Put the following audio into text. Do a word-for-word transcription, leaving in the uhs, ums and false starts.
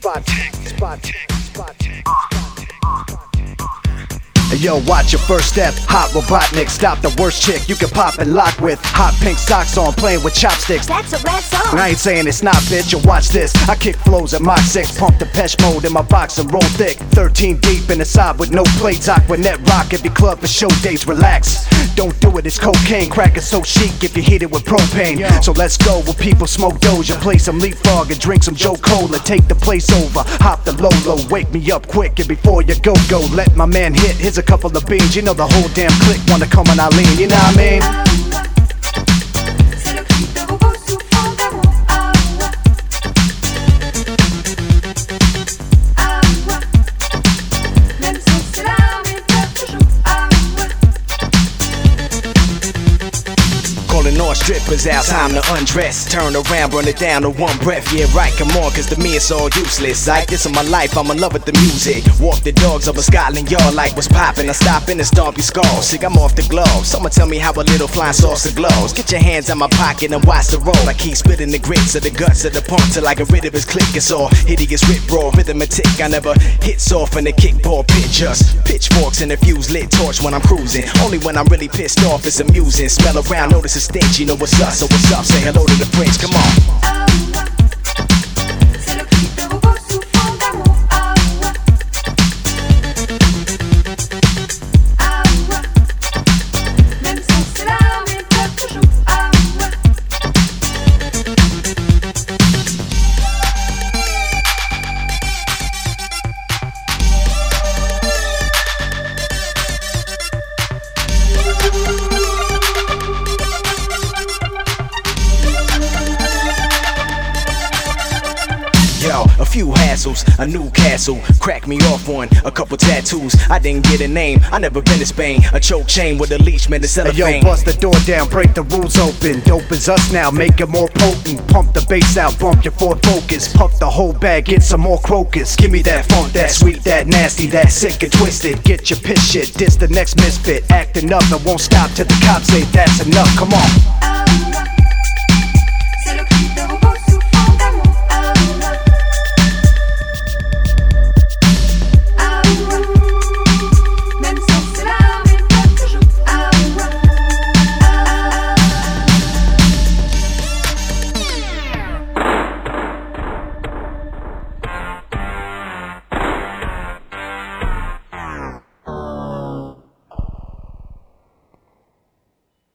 spot tech, spot tech, spot tech. Hey, yo, watch your first step. Hot Robotnik, stop the worst chick you can pop and lock with. Hot pink socks on, playing with chopsticks. That's a rap song. I ain't saying it's not, bitch, you watch this. I kick flows at Mach six, pump the Pesh mode in my box and roll thick. Thirteen deep in the side with no plates. Aquanet rock every club for show dates, relax. Don't do it, it's cocaine, crack is so chic if you heat it with propane. So let's go where people smoke Doja, play some leapfrog and drink some Joe Cola. Take the place over, hop the low-low, wake me up quick and before you go, go. Let my man hit, here's a couple of beans. You know the whole damn clique wanna come on Eileen, you know what I mean? Calling all strippers out, time to undress. Turn around, burn it down to one breath. Yeah, right, come on, cause to me it's all useless. Like this is my life, I'm in love with the music. Walk the dogs over Scotland Yard like what's poppin'. I stop in and stomp your skull. Sick, I'm off the gloves. Someone tell me how a little flying saucer glows. Get your hands in my pocket and watch the roll. I keep spitting the grits of the guts of the punk till I get rid of his click. It's all hideous rip raw, rhythm and tick. I never hits off in the kickball pitch. Just pitchforks and a fuse lit torch when I'm cruising. Only when I'm really pissed off, it's amusing. Smell around, notice a stench, you know what's up, so what's up? Say hello to the French, come on. Yo, a few hassles, a new castle, crack me off one, a couple tattoos. I didn't get a name, I never been to Spain. A choke chain with a leash, man, the cellophane. Hey, yo, bust the door down, break the rules open. Dope is us now, make it more potent. Pump the bass out, bump your Ford Focus. Puff the whole bag, get some more crocus. Give me that funk, that sweet, that nasty, that sick and twisted. Get your piss shit, diss the next misfit. Acting up and won't stop till the cops say that's enough, come on.